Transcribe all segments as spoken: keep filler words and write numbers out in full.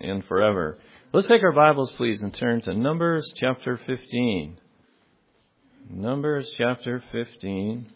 and forever. Let's take our Bibles, please, and turn to Numbers chapter fifteen. Numbers chapter fifteen.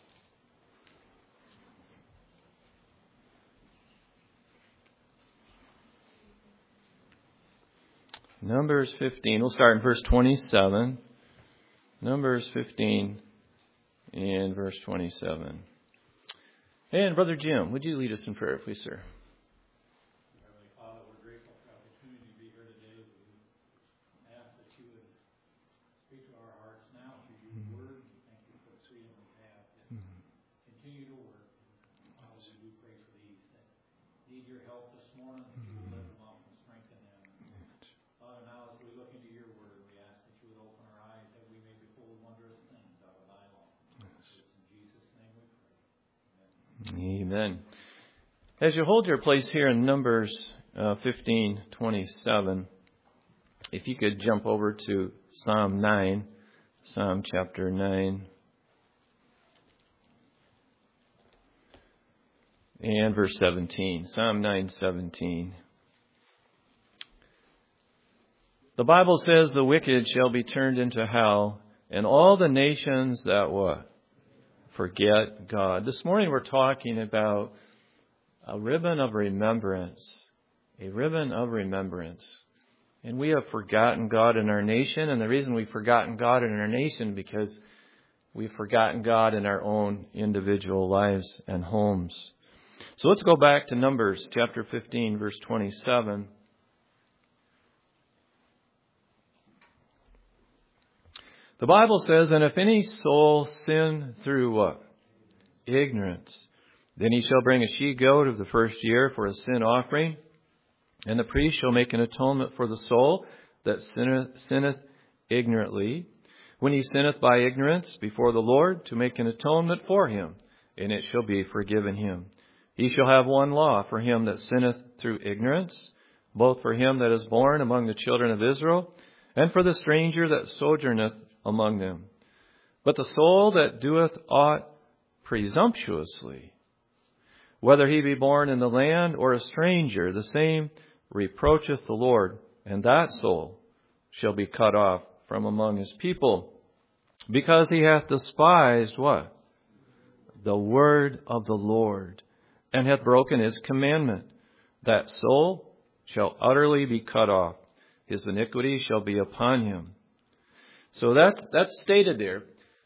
Numbers fifteen. We'll start in verse twenty-seven. Numbers fifteen and verse twenty-seven. And Brother Jim, would you lead us in prayer, please, sir? Heavenly Father, we're grateful for the opportunity to be here today. We ask that you would speak to our hearts now through your mm-hmm. word. We thank you for the freedom we have to mm-hmm. continue to work. Father, we do pray for these that need your help this morning, that you would lift them up and strengthen them. Mm-hmm. Father, now as we look into your word, we ask that you would open our eyes that we may behold wondrous things out of thy law. Yes. In Jesus' name we pray. Amen. As you hold your place here in Numbers uh, fifteen twenty-seven, if you could jump over to Psalm nine, Psalm chapter nine, and verse seventeen, Psalm nine seventeen. The Bible says the wicked shall be turned into hell, and all the nations that what? Forget God. This morning we're talking about a ribbon of remembrance. A ribbon of remembrance. And we have forgotten God in our nation. And the reason we've forgotten God in our nation because we've forgotten God in our own individual lives and homes. So let's go back to Numbers chapter fifteen, verse twenty-seven. The Bible says, and if any soul sin through what? Ignorance. Then he shall bring a she-goat of the first year for a sin offering. And the priest shall make an atonement for the soul that sinneth, sinneth ignorantly. When he sinneth by ignorance before the Lord, to make an atonement for him, and it shall be forgiven him. He shall have one law for him that sinneth through ignorance, both for him that is born among the children of Israel, and for the stranger that sojourneth among them. But the soul that doeth aught presumptuously, whether he be born in the land or a stranger, the same reproacheth the Lord, and that soul shall be cut off from among his people, because he hath despised what? The word of the Lord, and hath broken his commandment. That soul shall utterly be cut off. His iniquity shall be upon him. So that's, that's stated there.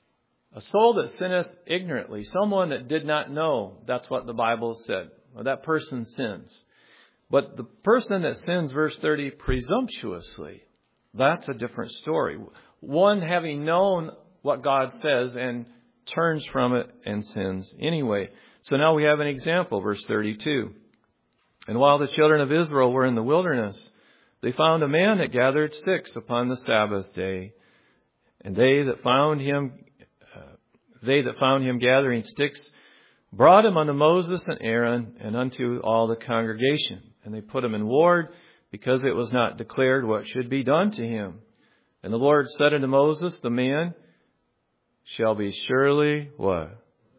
A soul that sinneth ignorantly, someone that did not know, that's what the Bible said. Well, that person sins. But the person that sins, verse thirty, presumptuously, that's a different story. One having known what God says and turns from it and sins anyway. So now we have an example, verse thirty-two. And while the children of Israel were in the wilderness, they found a man that gathered sticks upon the Sabbath day. And they that found him, uh, they that found him gathering sticks, brought him unto Moses and Aaron and unto all the congregation. And they put him in ward, because it was not declared what should be done to him. And the Lord said unto Moses, the man shall be surely what?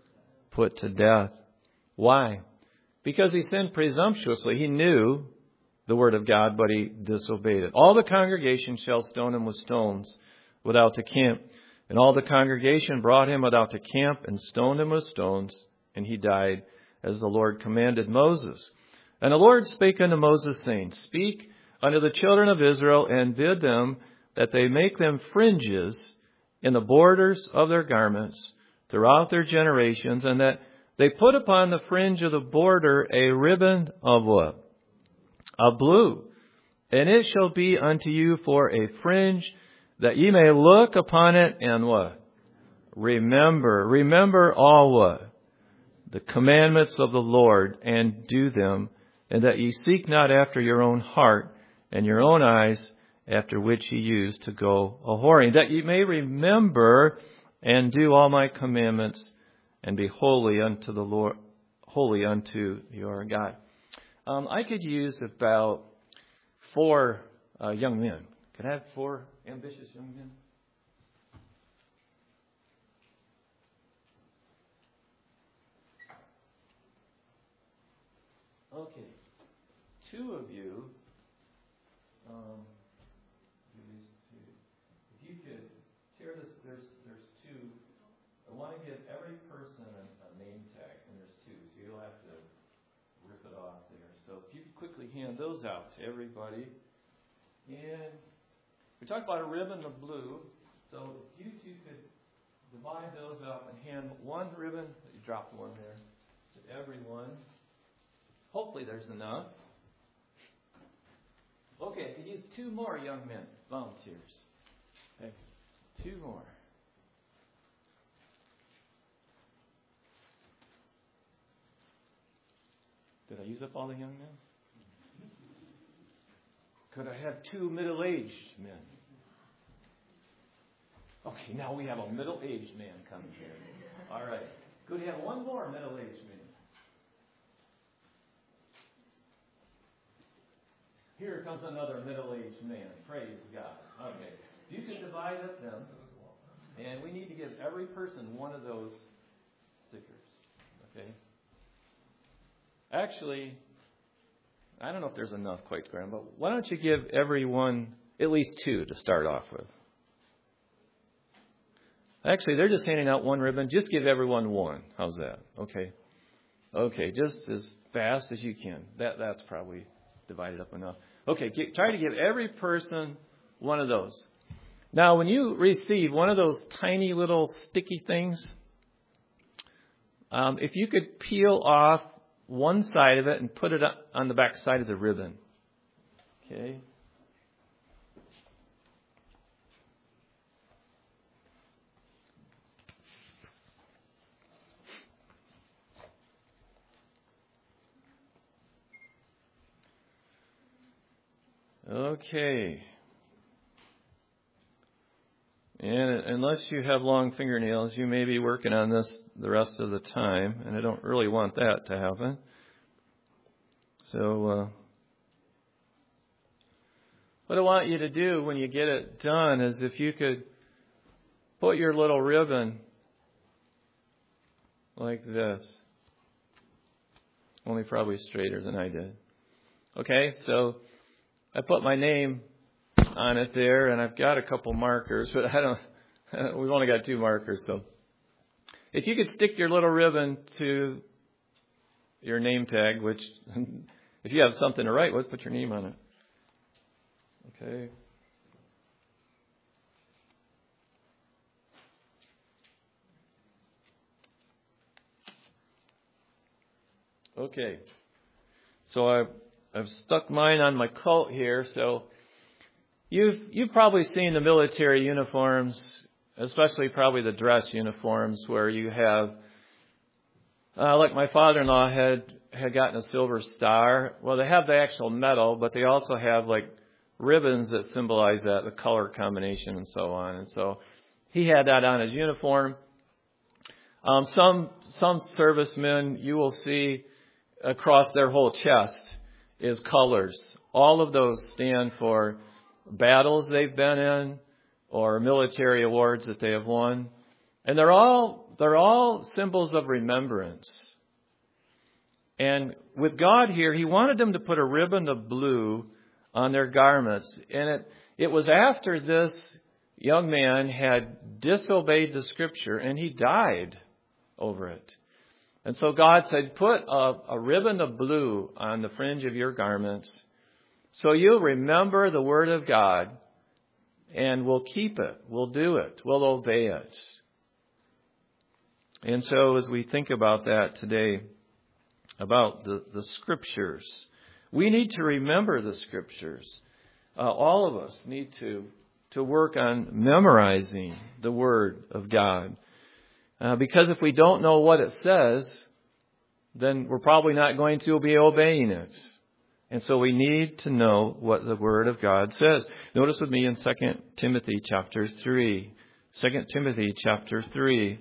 Put to death. Why? Because he sinned presumptuously. He knew the word of God, but he disobeyed it. All the congregation shall stone him with stones without the camp. And all the congregation brought him without the camp and stoned him with stones, and he died as the Lord commanded Moses. And the Lord spake unto Moses, saying, speak unto the children of Israel, and bid them that they make them fringes in the borders of their garments throughout their generations, and that they put upon the fringe of the border a ribbon of what? Of blue. And it shall be unto you for a fringe, that ye may look upon it and what? Remember. Remember all what? The commandments of the Lord, and do them, and that ye seek not after your own heart and your own eyes, after which ye used to go a-whoring, that ye may remember and do all my commandments, and be holy unto the Lord, holy unto your God. Um, I could use about four uh, young men. Could I have four ambitious young men? Okay. Two of you out to everybody. And we talked about a ribbon of blue. So if you two could divide those up and hand one ribbon, you dropped one there, to everyone. Hopefully there's enough. Okay, I could use two more young men, volunteers. Okay, two more. Did I use up all the young men? Could I have two middle-aged men? Okay, now we have a middle-aged man coming here. All right. Could we have one more middle-aged man? Here comes another middle-aged man. Praise God. Okay. You can divide up them. And we need to give every person one of those stickers. Okay? Actually, I don't know if there's enough quite, Graham, but why don't you give everyone at least two to start off with? Actually, they're just handing out one ribbon. Just give everyone one. How's that? Okay. Okay, just as fast as you can. That That's probably divided up enough. Okay, get, try to give every person one of those. Now, when you receive one of those tiny little sticky things, um, if you could peel off one side of it and put it on the back side of the ribbon. Okay. Okay. And unless you have long fingernails, you may be working on this the rest of the time, and I don't really want that to happen. So, uh, what I want you to do when you get it done is if you could put your little ribbon like this, only probably straighter than I did. Okay, so I put my name on it there, and I've got a couple markers, but I don't, we've only got two markers, so if you could stick your little ribbon to your name tag, which if you have something to write with, put your name on it. Okay. Okay. So I've, I've stuck mine on my coat here, so You've you've probably seen the military uniforms, especially probably the dress uniforms, where you have, uh, like my father-in-law had had gotten a silver star. Well, they have the actual medal, but they also have like ribbons that symbolize that, the color combination and so on. And so he had that on his uniform. Um, some some servicemen you will see across their whole chest is colors. All of those stand for battles they've been in or military awards that they have won. And they're all they're all symbols of remembrance. And with God here, He wanted them to put a ribbon of blue on their garments. And it, it was after this young man had disobeyed the Scripture and he died over it. And so God said, put a, a ribbon of blue on the fringe of your garments, so you'll remember the Word of God, and we'll keep it, we'll do it, we'll obey it. And so as we think about that today, about the, the Scriptures, we need to remember the Scriptures. Uh, all of us need to, to work on memorizing the Word of God. Uh, because if we don't know what it says, then we're probably not going to be obeying it. And so we need to know what the Word of God says. Notice with me in Second Timothy chapter three. Second Timothy chapter three.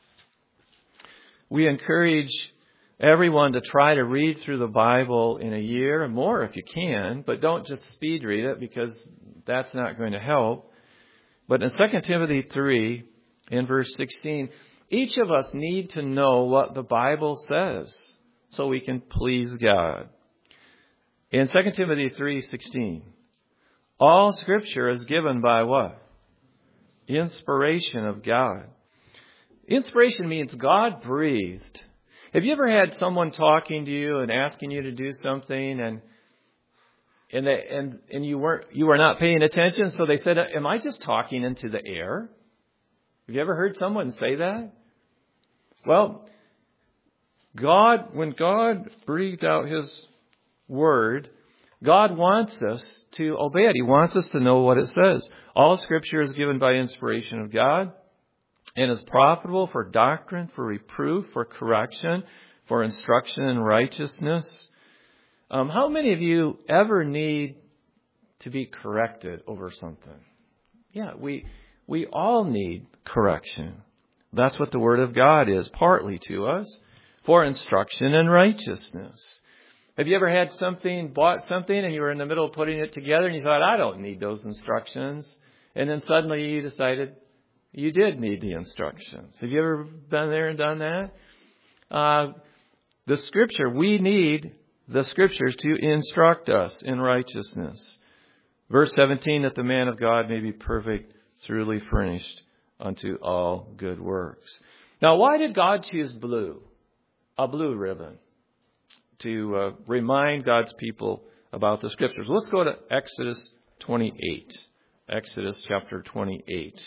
We encourage everyone to try to read through the Bible in a year or more if you can, but don't just speed read it because that's not going to help. But in Second Timothy three, in verse sixteen, each of us need to know what the Bible says so we can please God. In Second Timothy three sixteen, all Scripture is given by what? Inspiration of God. Inspiration means God breathed. Have you ever had someone talking to you and asking you to do something, and and they, and and you weren't you were not paying attention. So they said, "Am I just talking into the air?" Have you ever heard someone say that? Well, God, when God breathed out His Word, God wants us to obey it. He wants us to know what it says. All Scripture is given by inspiration of God and is profitable for doctrine, for reproof, for correction, for instruction in righteousness. Um, how many of you ever need to be corrected over something? Yeah, we we all need correction. That's what the Word of God is, partly to us, for instruction in righteousness. Have you ever had something, bought something, and you were in the middle of putting it together, and you thought, I don't need those instructions. And then suddenly you decided you did need the instructions. Have you ever been there and done that? Uh, the Scripture, we need the Scriptures to instruct us in righteousness. Verse seventeen, that the man of God may be perfect, thoroughly furnished unto all good works. Now, why did God choose blue? A blue ribbon to uh, remind God's people about the Scriptures. Let's go to Exodus twenty-eight. Exodus chapter twenty-eight.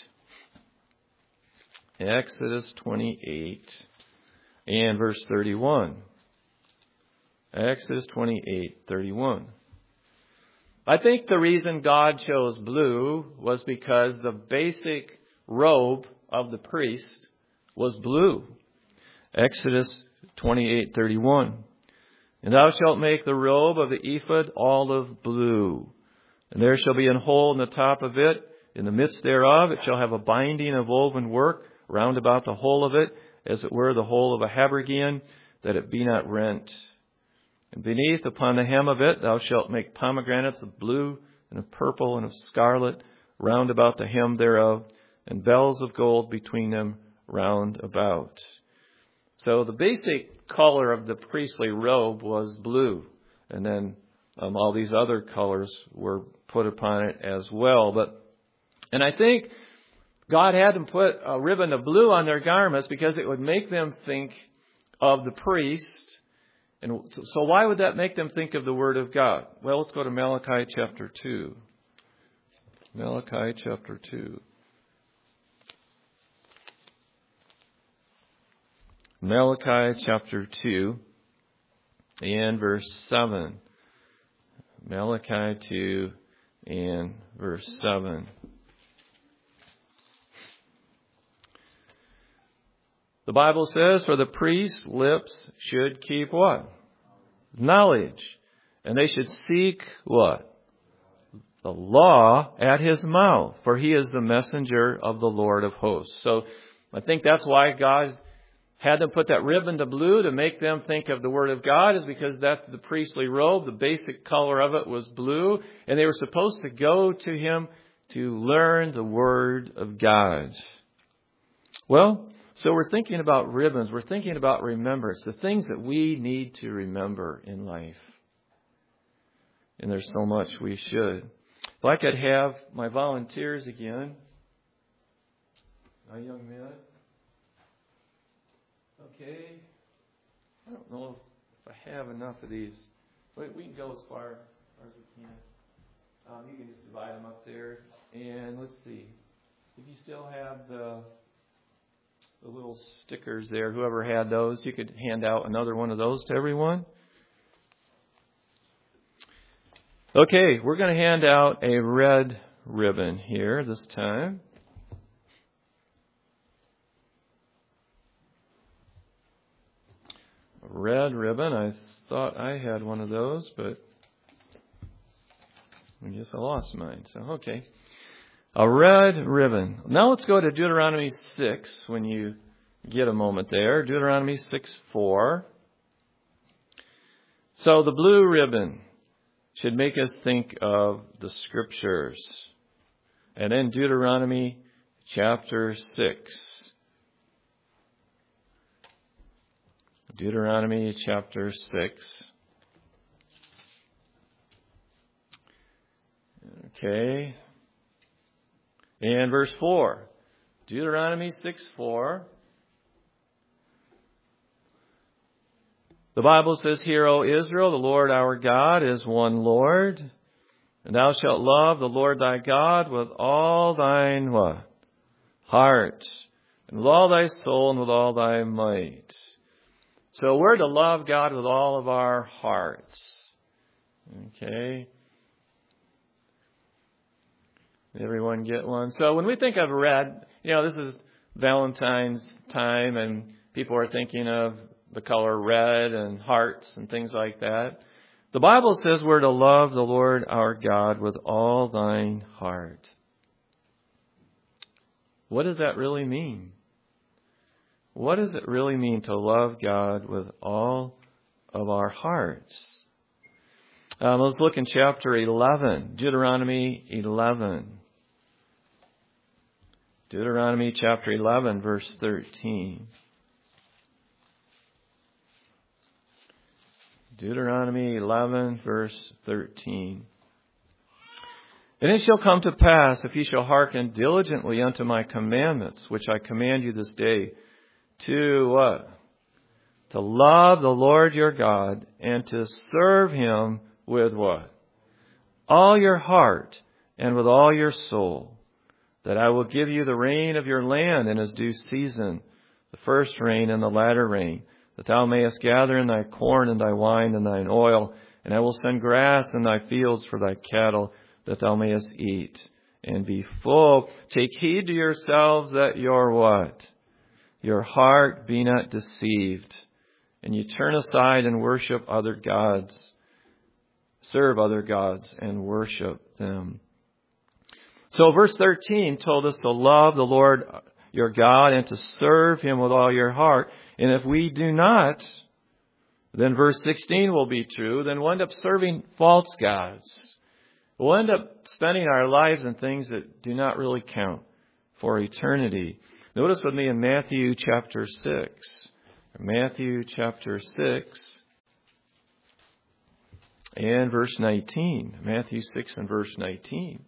Exodus twenty-eight and verse thirty-one. Exodus twenty-eight, thirty-one. I think the reason God chose blue was because the basic robe of the priest was blue. Exodus twenty-eight, thirty-one. And thou shalt make the robe of the ephod olive blue. And there shall be an hole in the top of it. In the midst thereof it shall have a binding of woven work round about the whole of it, as it were the hole of a habergeon, that it be not rent. And beneath upon the hem of it thou shalt make pomegranates of blue and of purple and of scarlet round about the hem thereof, and bells of gold between them round about. So the basic color of the priestly robe was blue. And then um, all these other colors were put upon it as well. But and I think God had them put a ribbon of blue on their garments because it would make them think of the priest. And so why would that make them think of the Word of God? Well, let's go to Malachi chapter two. Malachi chapter two. Malachi chapter two and verse seven. Malachi two and verse seven. The Bible says, for the priest's lips should keep what? Knowledge. And they should seek what? The law at his mouth, for he is the messenger of the Lord of hosts. So I think that's why God had them put that ribbon to blue to make them think of the Word of God, is because that's the priestly robe. The basic color of it was blue. And they were supposed to go to him to learn the Word of God. Well, so we're thinking about ribbons. We're thinking about remembrance, the things that we need to remember in life. And there's so much we should. If I could have my volunteers again. My young men. Okay. I don't know if I have enough of these. But we can go as far, as far as we can. Um, you can just divide them up there. And let's see. If you still have the... the little stickers there, whoever had those, you could hand out another one of those to everyone. Okay, we're going to hand out a red ribbon here this time. A red ribbon. I thought I had one of those, but I guess I lost mine. So, okay. A red ribbon. Now let's go to Deuteronomy six when you get a moment there. Deuteronomy six four. So the blue ribbon should make us think of the Scriptures. And in Deuteronomy chapter six. Deuteronomy chapter six. Okay. And verse four. Deuteronomy six four. The Bible says, Hear, O Israel, the Lord our God is one Lord. And thou shalt love the Lord thy God with all thine what? Heart, and with all thy soul, and with all thy might. So we're to love God with all of our hearts. Okay. Everyone get one? So when we think of red, you know, this is Valentine's time, and people are thinking of the color red and hearts and things like that. The Bible says we're to love the Lord our God with all thine heart. What does that really mean? What does it really mean to love God with all of our hearts? Um, let's look in chapter eleven, Deuteronomy eleven. Deuteronomy chapter eleven, verse thirteen. Deuteronomy eleven, verse thirteen. And it shall come to pass, if ye shall hearken diligently unto my commandments, which I command you this day, to what? To love the Lord your God, and to serve him with what? All your heart, and with all your soul, that I will give you the rain of your land in his due season, the first rain and the latter rain, that thou mayest gather in thy corn and thy wine and thine oil, and I will send grass in thy fields for thy cattle, that thou mayest eat and be full. Take heed to yourselves that your what? Your heart be not deceived, and you turn aside and worship other gods, serve other gods and worship them. So verse thirteen told us to love the Lord your God and to serve him with all your heart. And if we do not, then verse sixteen will be true. Then we'll end up serving false gods. We'll end up spending our lives in things that do not really count for eternity. Notice with me in Matthew chapter six. Matthew chapter six and verse nineteen. Matthew six and verse nineteen.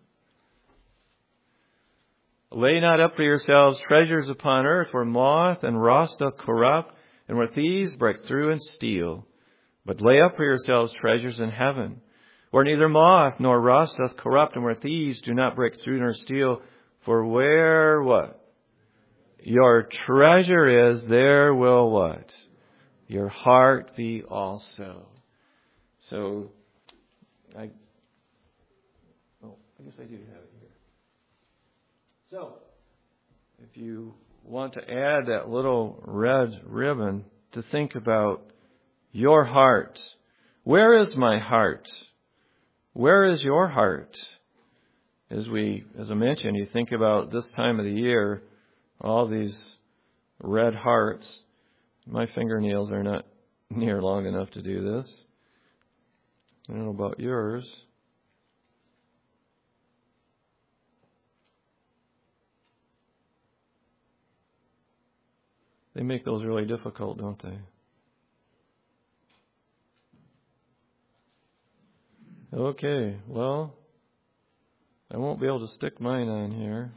Lay not up for yourselves treasures upon earth, where moth and rust doth corrupt, and where thieves break through and steal. But lay up for yourselves treasures in heaven, where neither moth nor rust doth corrupt, and where thieves do not break through nor steal. For where what? Your treasure is, there will what? Your heart be also. So, I, oh, I guess I do have it here. So, if you want to add that little red ribbon to think about your heart. Where is my heart? Where is your heart? As we, as I mentioned, you think about this time of the year, all these red hearts. My fingernails are not near long enough to do this. I don't know about yours. They make those really difficult, don't they? Okay, well, I won't be able to stick mine on here.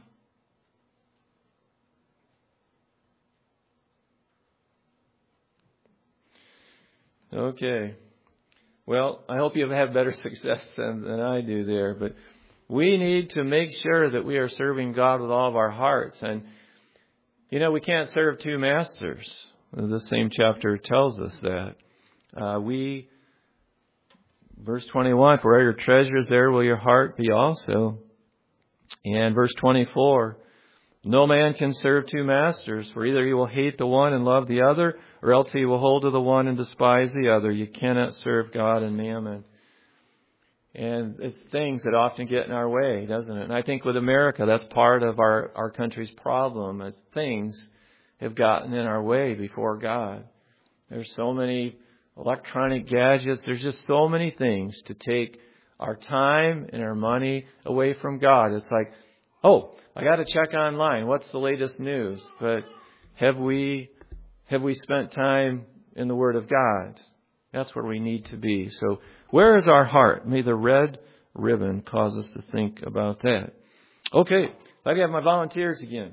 Okay. Well, I hope you have better success than, than I do there, but we need to make sure that we are serving God with all of our hearts. And, you know, we can't serve two masters. The same chapter tells us that. Uh, we, verse twenty-one, for where your treasure is, there will your heart be also. And verse twenty-four, no man can serve two masters, for either he will hate the one and love the other, or else he will hold to the one and despise the other. You cannot serve God and mammon. And it's things that often get in our way, doesn't it? And I think with America, that's part of our, our country's problem, is things have gotten in our way before God. There's so many electronic gadgets. There's just so many things to take our time and our money away from God. It's like, oh, I got to check online. What's the latest news? But have we have we spent time in the Word of God? That's where we need to be. So where is our heart? May the red ribbon cause us to think about that. Okay, I have my volunteers again.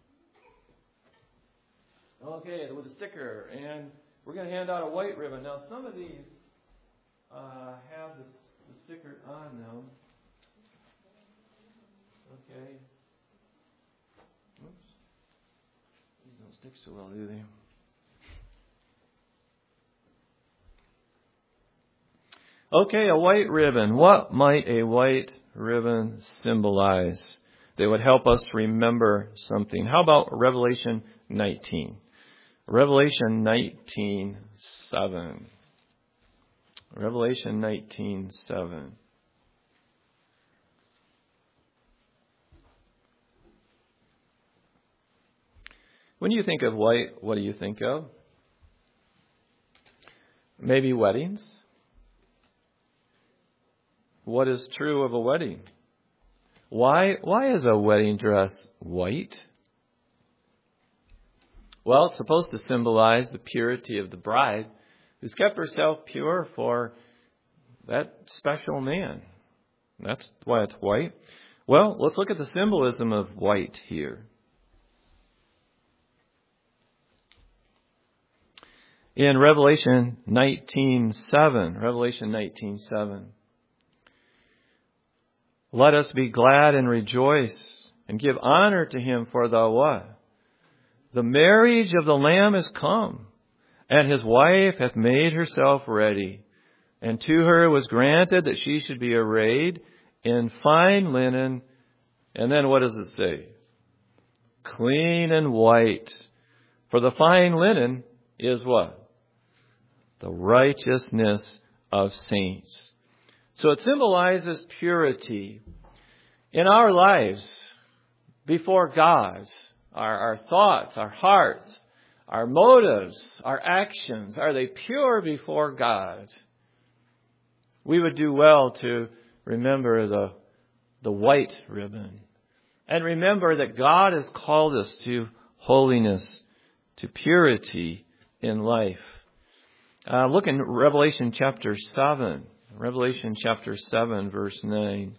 Okay, with a sticker, and we're going to hand out a white ribbon. Now, some of these uh, have the, the sticker on them. Okay. Oops. These don't stick so well, do they? Okay, a white ribbon. What might a white ribbon symbolize? They would help us remember something. How about Revelation nineteen? Revelation nineteen seven. Revelation nineteen seven. When you think of white, what do you think of? Maybe weddings. What is true of a wedding? Why, why is a wedding dress white? Well, it's supposed to symbolize the purity of the bride who's kept herself pure for that special man. That's why it's white. Well, let's look at the symbolism of white here. In Revelation nineteen seven, Revelation nineteen seven. Let us be glad and rejoice and give honor to him, for the what? The marriage of the Lamb is come, and his wife hath made herself ready. And to her was granted that she should be arrayed in fine linen. And then what does it say? Clean and white. For the fine linen is what? The righteousness of saints. So it symbolizes purity in our lives before God. Our, our thoughts, our hearts, our motives, our actions, are they pure before God? We would do well to remember the, the white ribbon. And remember that God has called us to holiness, to purity in life. Uh, look in Revelation chapter seven. Revelation chapter seven, verse nine.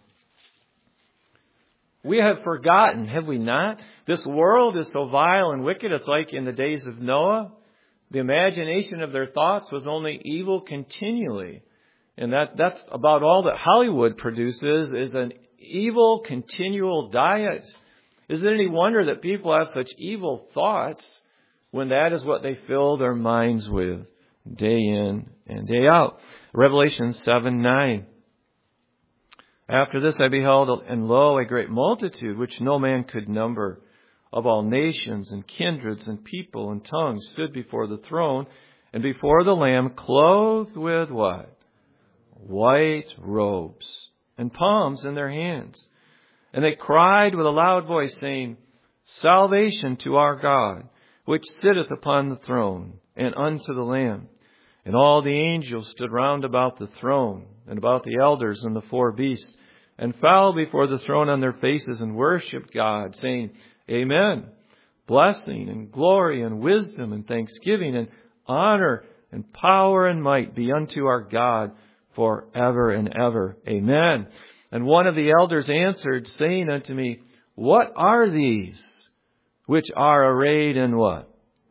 We have forgotten, have we not? This world is so vile and wicked. It's like in the days of Noah. The imagination of their thoughts was only evil continually. And that, that's about all that Hollywood produces, is an evil continual diet. Is it any wonder that people have such evil thoughts when that is what they fill their minds with day in and day out? Revelation seven nine. After this I beheld, and lo, a great multitude, which no man could number, of all nations and kindreds and people and tongues, stood before the throne and before the Lamb, clothed with what? White robes, and palms in their hands. And they cried with a loud voice, saying, Salvation to our God, which sitteth upon the throne, and unto the Lamb. And all the angels stood round about the throne, and about the elders and the four beasts, and fell before the throne on their faces, and worshipped God, saying, Amen. Blessing and glory and wisdom and thanksgiving and honor and power and might be unto our God forever and ever. Amen. And one of the elders answered, saying unto me, What are these which are arrayed in what?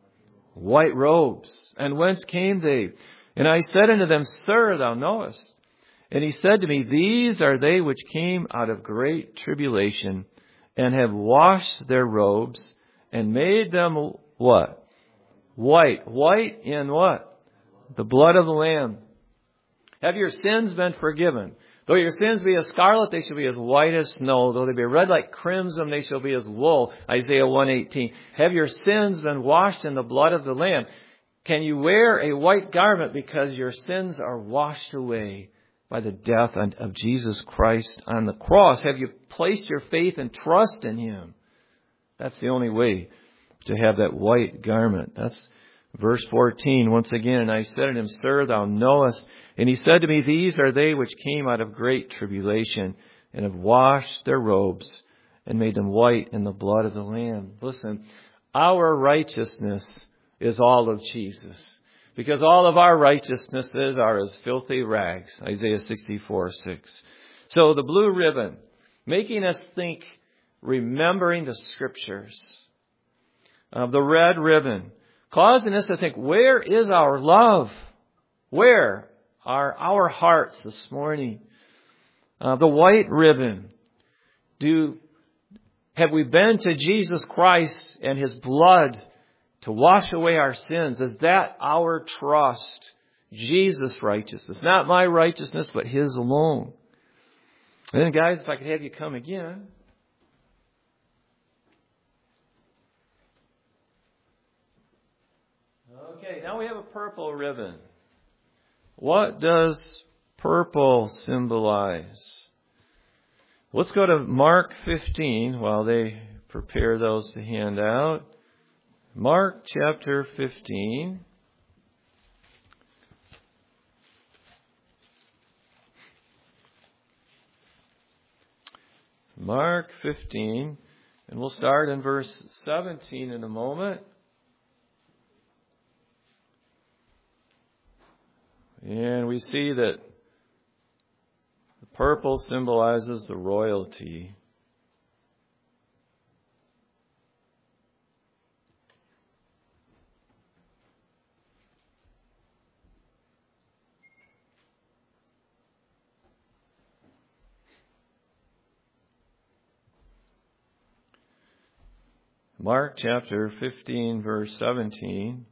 White robes. And whence came they? And I said unto them, Sir, thou knowest. And he said to me, These are they which came out of great tribulation, and have washed their robes, and made them what? White. White in what? The blood of the Lamb. Have your sins been forgiven? Though your sins be as scarlet, they shall be as white as snow. Though they be red like crimson, they shall be as wool. Isaiah one eighteen. Have your sins been washed in the blood of the Lamb? Can you wear a white garment because your sins are washed away by the death of Jesus Christ on the cross? Have you placed your faith and trust in Him? That's the only way to have that white garment. That's verse fourteen. Once again, and I said unto him, Sir, thou knowest. And he said to me, These are they which came out of great tribulation, and have washed their robes, and made them white in the blood of the Lamb. Listen, our righteousness is all of Jesus, because all of our righteousnesses are as filthy rags. Isaiah sixty-four six. So the blue ribbon, making us think, remembering the Scriptures. Uh, the red ribbon, causing us to think, where is our love? Where are our hearts this morning? Uh, the white ribbon, do Have we been to Jesus Christ and His blood to wash away our sins? Is that our trust? Jesus' righteousness. Not my righteousness, but His alone. And then, guys, if I could have you come again. Okay, now we have a purple ribbon. What does purple symbolize? Let's go to Mark fifteen while they prepare those to hand out. Mark chapter fifteen. Mark fifteen, and we'll start in verse seventeen in a moment. And we see that the purple symbolizes the royalty. Mark chapter fifteen, verse seventeen.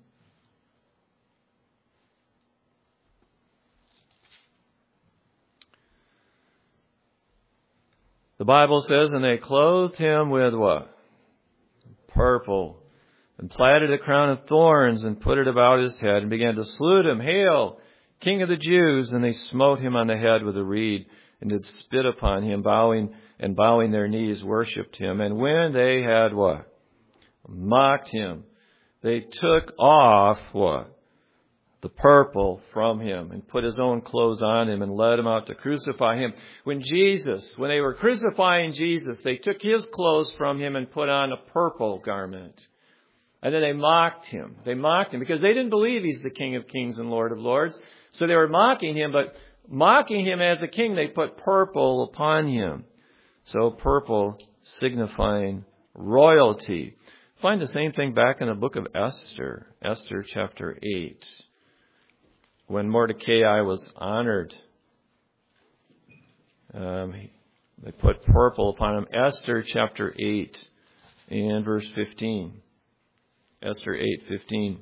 The Bible says, and they clothed him with what? Purple, and platted a crown of thorns, and put it about his head, and began to salute him, Hail, King of the Jews! And they smote him on the head with a reed, and did spit upon him, bowing and bowing their knees, worshipped him. And when they had what? Mocked him, they took off what? The purple from him, and put his own clothes on him, and led him out to crucify him. When Jesus, when they were crucifying Jesus, they took his clothes from him and put on a purple garment. And then they mocked him. They mocked him because they didn't believe he's the King of Kings and Lord of Lords. So they were mocking him, but mocking him as a king, they put purple upon him. So purple signifying royalty. Find the same thing back in the book of Esther, Esther chapter eight. When Mordecai was honored, um, they put purple upon him. Esther chapter eight and verse fifteen. Esther eight fifteen.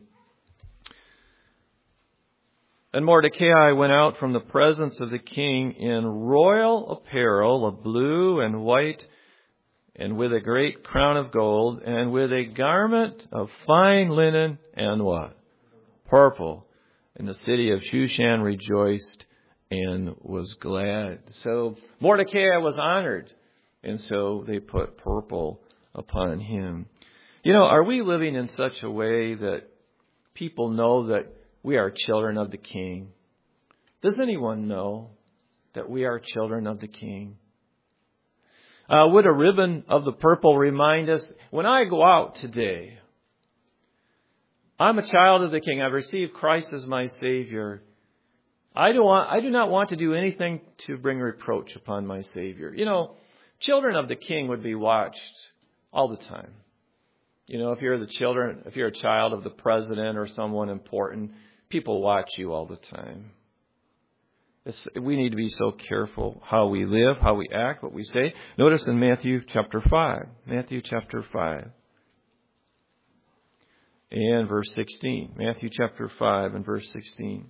And Mordecai went out from the presence of the king in royal apparel of blue and white, and with a great crown of gold, and with a garment of fine linen and what? Purple. And the city of Shushan rejoiced and was glad. So Mordecai was honored, and so they put purple upon him. You know, are we living in such a way that people know that we are children of the King? Does anyone know that we are children of the King? Uh, would a ribbon of the purple remind us, when I go out today, I'm a child of the King. I've received Christ as my Savior. I do, want, I do not want to do anything to bring reproach upon my Savior. You know, children of the King would be watched all the time. You know, if you're the children, if you're a child of the president or someone important, people watch you all the time. It's, we need to be so careful how we live, how we act, what we say. Notice in Matthew chapter five. Matthew chapter five. And verse sixteen. Matthew chapter five and verse sixteen.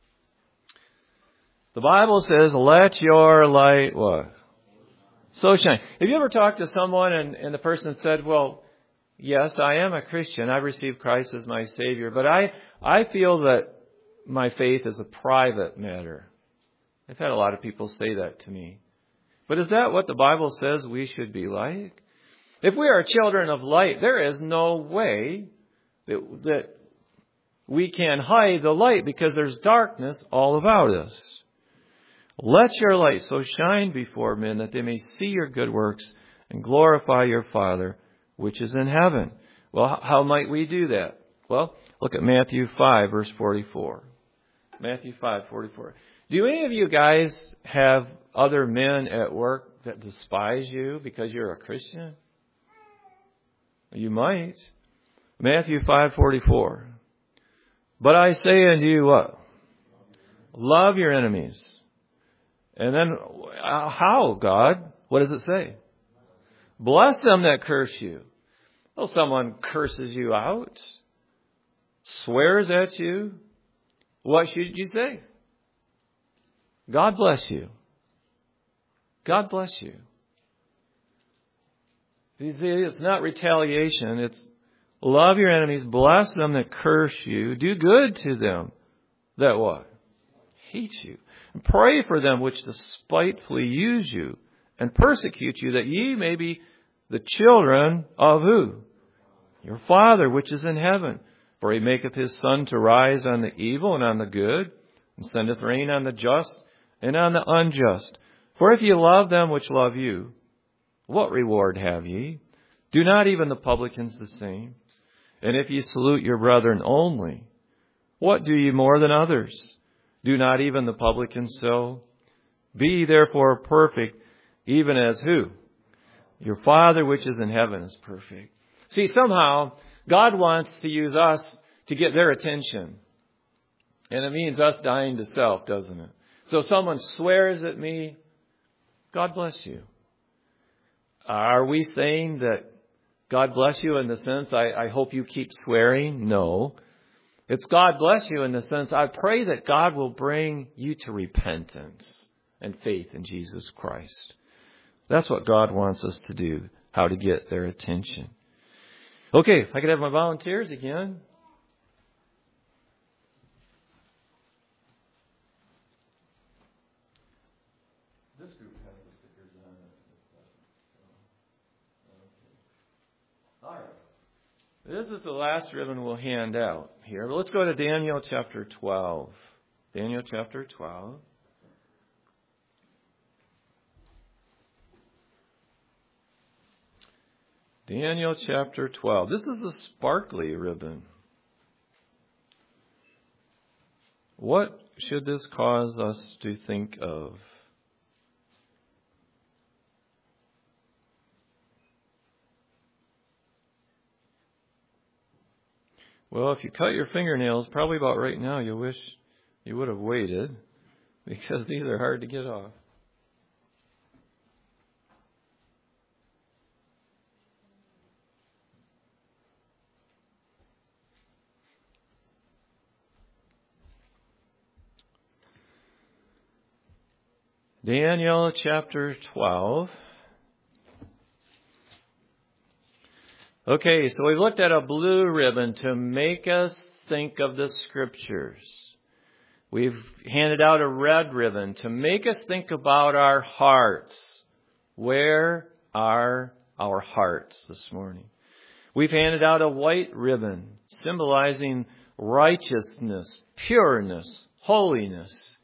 The Bible says, let your light what? So shine. Have you ever talked to someone and, and the person said, well, yes, I am a Christian. I received Christ as my Savior. But I, I feel that my faith is a private matter. I've had a lot of people say that to me. But is that what the Bible says we should be like? If we are children of light, there is no way that, that we can hide the light because there's darkness all about us. Let your light so shine before men that they may see your good works and glorify your Father which is in heaven. Well, how might we do that? Well, look at Matthew five, verse forty-four. Matthew five, forty-four. Do any of you guys have other men at work that despise you because you're a Christian? You might. Matthew five, forty-four. But I say unto you what? Love your enemies. And then, how, God? What does it say? Bless them that curse you. Well, someone curses you out, swears at you, what should you say? God bless you. God bless you. You see, it's not retaliation. It's love your enemies, bless them that curse you, do good to them that what? Hate you. And pray for them which despitefully use you and persecute you, that ye may be the children of who? Your Father which is in heaven. For he maketh his sun to rise on the evil and on the good, and sendeth rain on the just and on the unjust. For if ye love them which love you, what reward have ye? Do not even the publicans the same? And if ye salute your brethren only, what do ye more than others? Do not even the publicans so? Be ye therefore perfect, even as who? Your Father which is in heaven is perfect. See, somehow God wants to use us to get their attention. And it means us dying to self, doesn't it? So someone swears at me, God bless you. Are we saying that God bless you in the sense, I, I hope you keep swearing? No. It's God bless you in the sense, I pray that God will bring you to repentance and faith in Jesus Christ. That's what God wants us to do, how to get their attention. Okay, if I could have my volunteers again. This group has the stickers on it. So, okay. All right. This is the last ribbon we'll hand out here. But let's go to Daniel chapter twelve. Daniel chapter twelve. Daniel chapter twelve. This is a sparkly ribbon. What should this cause us to think of? Well, if you cut your fingernails, probably about right now, you wish you would have waited, because these are hard to get off. Daniel chapter twelve. Okay, so we've looked at a blue ribbon to make us think of the Scriptures. We've handed out a red ribbon to make us think about our hearts. Where are our hearts this morning? We've handed out a white ribbon symbolizing righteousness, pureness, holiness.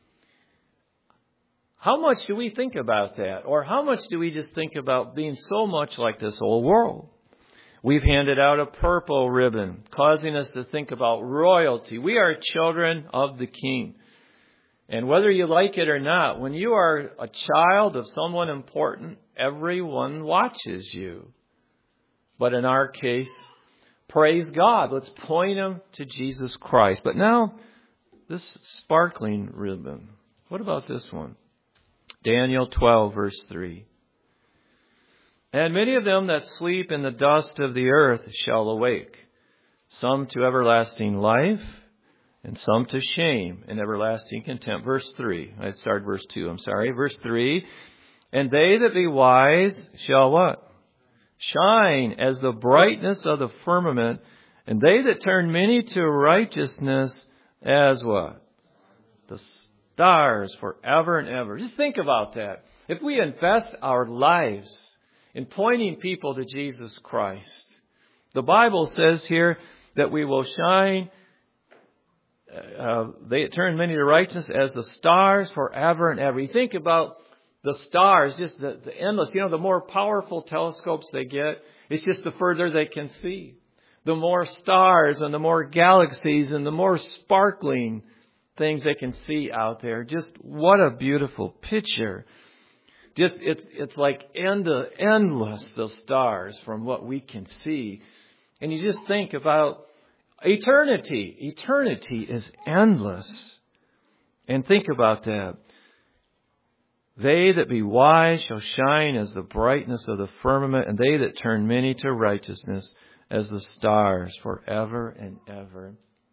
How much do we think about that? Or how much do we just think about being so much like this old world? We've handed out a purple ribbon, causing us to think about royalty. We are children of the King. And whether you like it or not, when you are a child of someone important, everyone watches you. But in our case, praise God. Let's point them to Jesus Christ. But now, this sparkling ribbon. What about this one? Daniel twelve, verse three. And many of them that sleep in the dust of the earth shall awake, some to everlasting life, and some to shame and everlasting contempt. Verse three. I started verse two, I'm sorry. Verse three. And they that be wise shall what? Shine as the brightness of the firmament, and they that turn many to righteousness as what? The stars forever and ever. Just think about that. If we invest our lives in pointing people to Jesus Christ, the Bible says here that we will shine, uh, they turn many to righteousness as the stars forever and ever. You think about the stars, just the, the endless, you know, the more powerful telescopes they get, it's just the further they can see. The more stars and the more galaxies and the more sparkling things they can see out there. Just what a beautiful picture. Just it's it's like end, endless, the stars from what we can see. And you just think about eternity. Eternity is endless. And think about that. They that be wise shall shine as the brightness of the firmament, and they that turn many to righteousness as the stars forever and ever.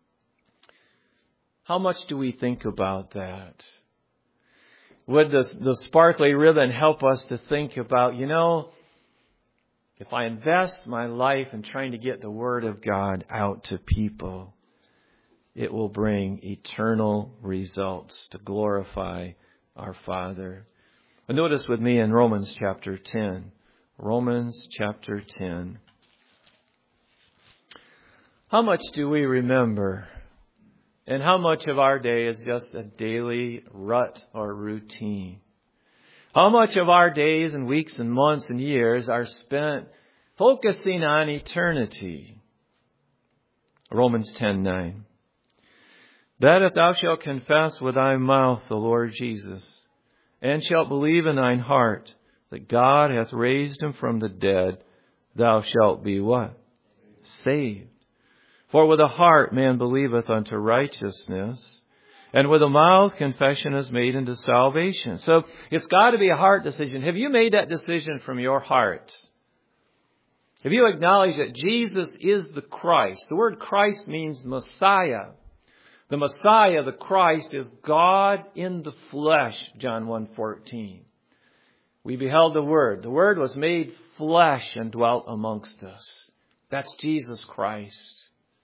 How much do we think about that? Would the, the sparkly ribbon help us to think about, you know, if I invest my life in trying to get the Word of God out to people, it will bring eternal results to glorify our Father. But notice with me in Romans chapter ten. Romans chapter ten. How much do we remember? And how much of our day is just a daily rut or routine? How much of our days and weeks and months and years are spent focusing on eternity? Romans ten nine. That if thou shalt confess with thy mouth the Lord Jesus, and shalt believe in thine heart that God hath raised him from the dead, thou shalt be what? Saved. For with the heart man believeth unto righteousness, and with the mouth confession is made unto salvation. So it's got to be a heart decision. Have you made that decision from your heart? Have you acknowledged that Jesus is the Christ? The word Christ means Messiah. The Messiah, the Christ, is God in the flesh, John one fourteen. We beheld the Word. The Word was made flesh and dwelt amongst us. That's Jesus Christ.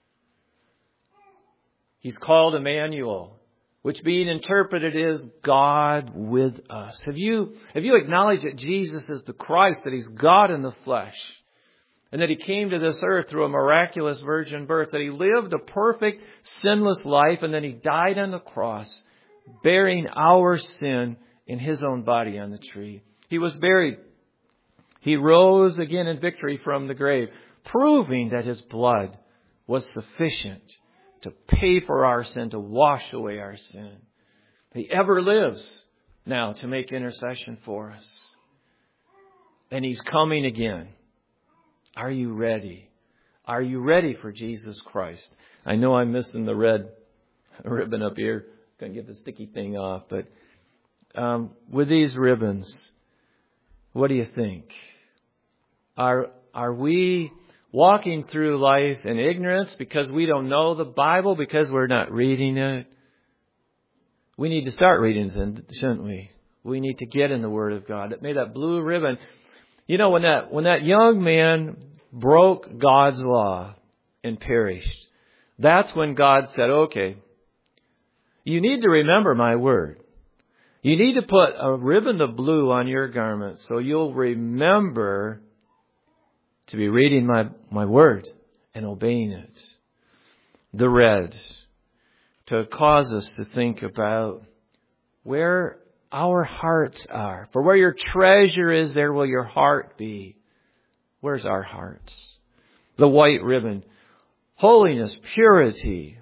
He's called Emmanuel, which being interpreted is God with us. Have you, have you acknowledged that Jesus is the Christ, that He's God in the flesh? And that He came to this earth through a miraculous virgin birth, that He lived a perfect, sinless life, and then He died on the cross, bearing our sin in His own body on the tree. He was buried. He rose again in victory from the grave, proving that His blood was sufficient to pay for our sin, to wash away our sin. He ever lives now to make intercession for us. And He's coming again. Are you ready? Are you ready for Jesus Christ? I know I'm missing the red ribbon up here. Going to get the sticky thing off. But um, with these ribbons, what do you think? Are, are we walking through life in ignorance because we don't know the Bible, because we're not reading it? We need to start reading it, shouldn't we? We need to get in the Word of God. It made that blue ribbon. You know, when that when that young man broke God's law and perished, that's when God said, okay, you need to remember my word. You need to put a ribbon of blue on your garment so you'll remember to be reading my, my word and obeying it. The red, to cause us to think about where our hearts are. For where your treasure is, there will your heart be. Where's our hearts? The white ribbon. Holiness, purity.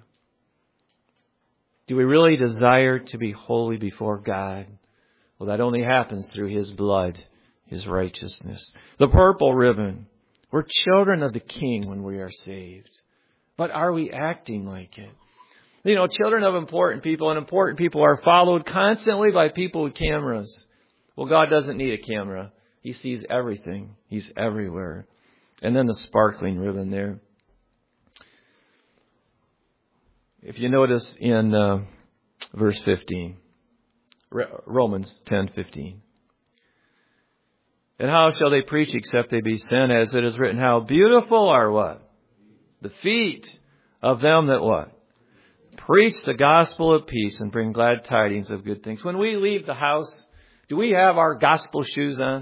Do we really desire to be holy before God? Well, that only happens through His blood, His righteousness. The purple ribbon. We're children of the King when we are saved. But are we acting like it? You know, children of important people, and important people are followed constantly by people with cameras. Well, God doesn't need a camera. He sees everything. He's everywhere. And then the sparkling ribbon there. If you notice in uh, verse fifteen, Romans ten fifteen. And how shall they preach except they be sent? As it is written, how beautiful are what? The feet of them that what? Preach the gospel of peace and bring glad tidings of good things. When we leave the house, do we have our gospel shoes on?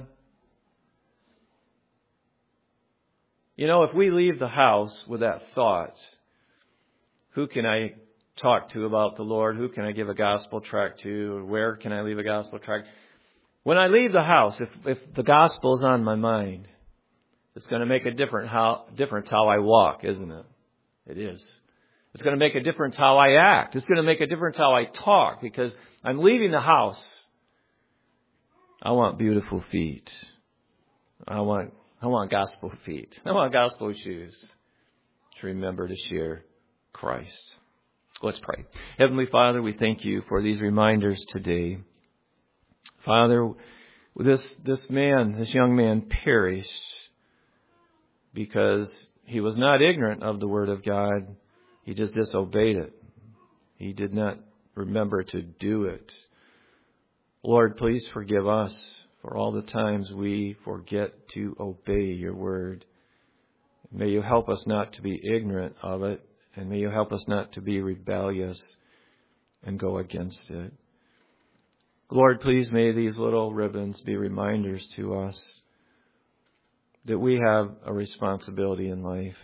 You know, if we leave the house with that thought, who can I talk to about the Lord? Who can I give a gospel tract to? Where can I leave a gospel tract? When I leave the house, if, if the gospel is on my mind, it's going to make a different how, difference how I walk, isn't it? It is. It's going to make a difference how I act. It's going to make a difference how I talk, because I'm leaving the house. I want beautiful feet. I want I want gospel feet. I want gospel shoes to remember to share Christ. Let's pray. Heavenly Father, we thank You for these reminders today. Father, this, this man, this young man perished because he was not ignorant of the Word of God. He just disobeyed it. He did not remember to do it. Lord, please forgive us for all the times we forget to obey your Word. May you help us not to be ignorant of it, and may you help us not to be rebellious and go against it. Lord, please may these little ribbons be reminders to us that we have a responsibility in life.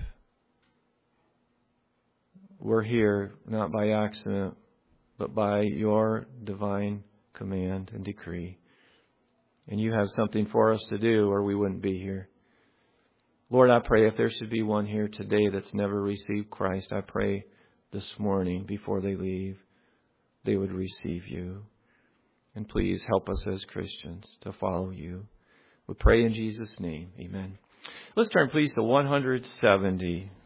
We're here not by accident, but by your divine command and decree. And you have something for us to do, or we wouldn't be here. Lord, I pray if there should be one here today that's never received Christ, I pray this morning before they leave, they would receive you. And please help us as Christians to follow you. We pray in Jesus' name. Amen. Let's turn please to one seventy.